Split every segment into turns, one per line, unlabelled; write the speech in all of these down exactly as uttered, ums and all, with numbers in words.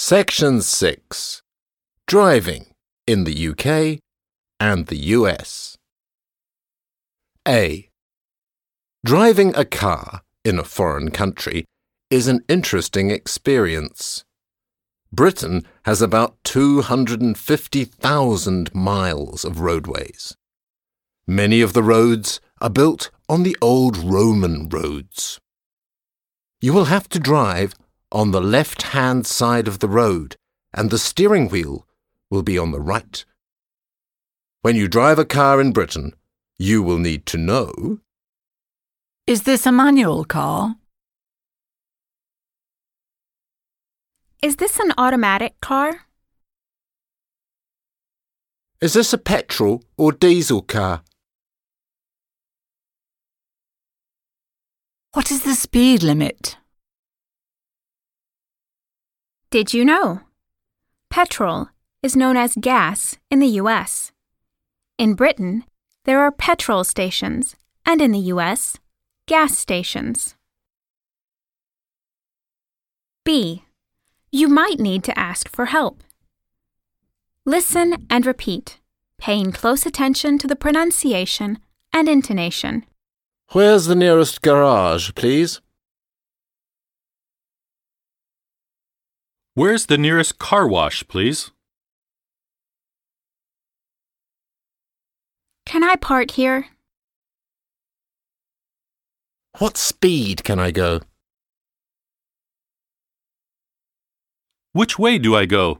Section six. Driving in the U K and the U S. A. Driving a car in a foreign country is an interesting experience. Britain has about two hundred fifty thousand miles of roadways. Many of the roads are built on the old Roman roads. You will have to drive on the left-hand side of the road, and the steering wheel will be on the right. When you drive a car in Britain, you will need to know:
Is this a manual car?
Is this an automatic car?
Is this a petrol or diesel car?
What is the speed limit?
Did you know? Petrol is known as gas in the U S. In Britain, there are petrol stations, and in the U S, gas stations. B. You might need to ask for help. Listen and repeat, paying close attention to the pronunciation and intonation.
Where's the nearest garage, please?
Where's the nearest car wash, please?
Can I park here?
What speed can I go?
Which way do I go?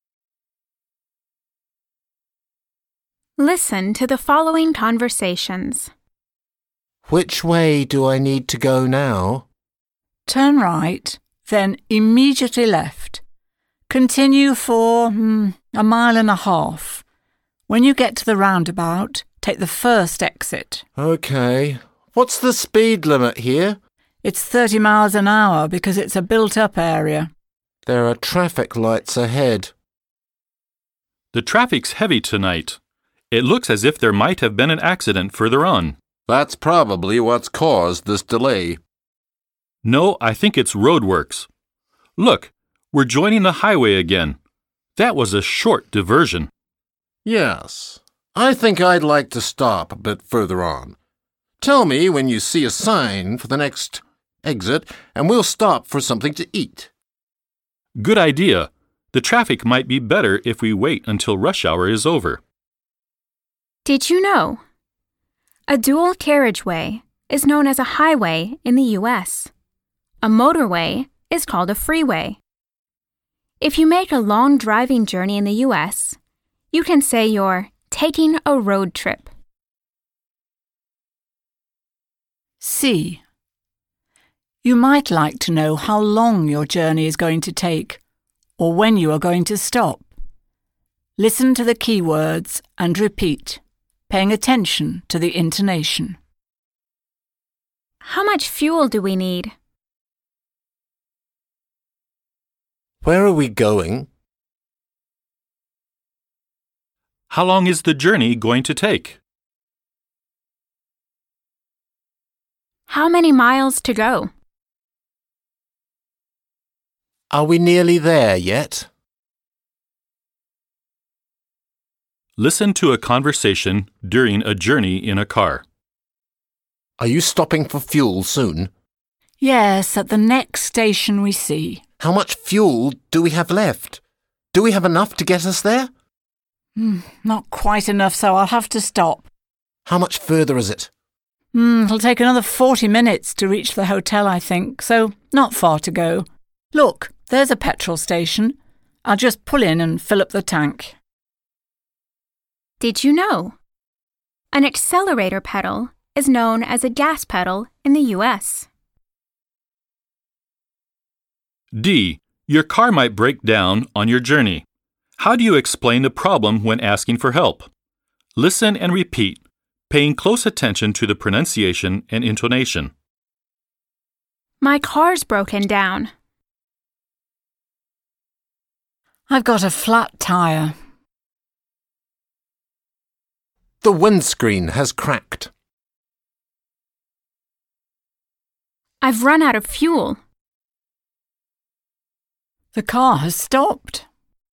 Listen to the following conversations.
Which way do I need to go now?
Turn right, then immediately left. Continue for mm, a mile and a half. When you get to the roundabout, take the first exit.
OK. What's the speed limit here?
It's thirty miles an hour because it's a built-up area.
There are traffic lights ahead.
The traffic's heavy tonight. It looks as if there might have been an accident further on.
That's probably what's caused this delay.
No, I think it's roadworks. Look, we're joining the highway again. That was a short diversion.
Yes. I think I'd like to stop a bit further on. Tell me when you see a sign for the next exit, and we'll stop for something to eat.
Good idea. The traffic might be better if we wait until rush hour is over.
Did you know? A dual carriageway is known as a highway in the U S. A motorway is called a freeway. If you make a long driving journey in the U S, you can say you're taking a road trip.
C. You might like to know how long your journey is going to take, or when you are going to stop. Listen to the keywords and repeat, paying attention to the intonation.
How much fuel do we need?
Where are we going?
How long is the journey going to take?
How many miles to go?
Are we nearly there yet?
Listen to a conversation during a journey in a car.
Are you stopping for fuel soon?
Yes, at the next station we see.
How much fuel do we have left? Do we have enough to get us there?
Mm, not quite enough, so I'll have to stop.
How much further is it?
Mm, it'll take another forty minutes to reach the hotel, I think, so not far to go. Look, there's a petrol station. I'll just pull in and fill up the tank.
Did you know? An accelerator pedal is known as a gas pedal in the U S.
D. Your car might break down on your journey. How do you explain the problem when asking for help? Listen and repeat, paying close attention to the pronunciation and intonation.
My car's broken down.
I've got a flat tire.
The windscreen has cracked.
I've run out of fuel.
The car has stopped.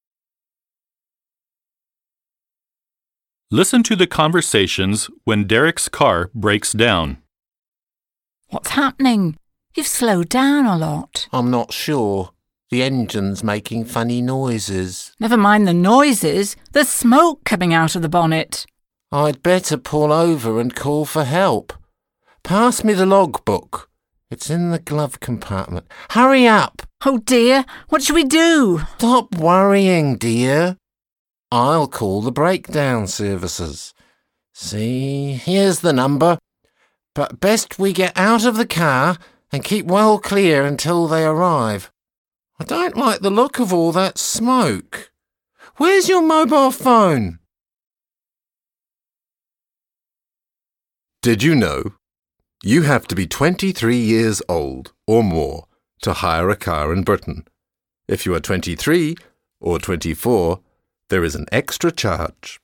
Listen to the conversations when Derek's car breaks down.
What's happening? You've slowed down a lot.
I'm not sure. The engine's making funny noises.
Never mind the noises. There's smoke coming out of the bonnet.
I'd better pull over and call for help. Pass me the logbook. It's in the glove compartment. Hurry up!
Oh dear, what should we do?
Stop worrying, dear. I'll call the breakdown services. See, here's the number. But best we get out of the car and keep well clear until they arrive. I don't like the look of all that smoke. Where's your mobile phone? Did you know? You have to be twenty-three years old or more to hire a car in Britain. If you are twenty-three or twenty-four, there is an extra charge.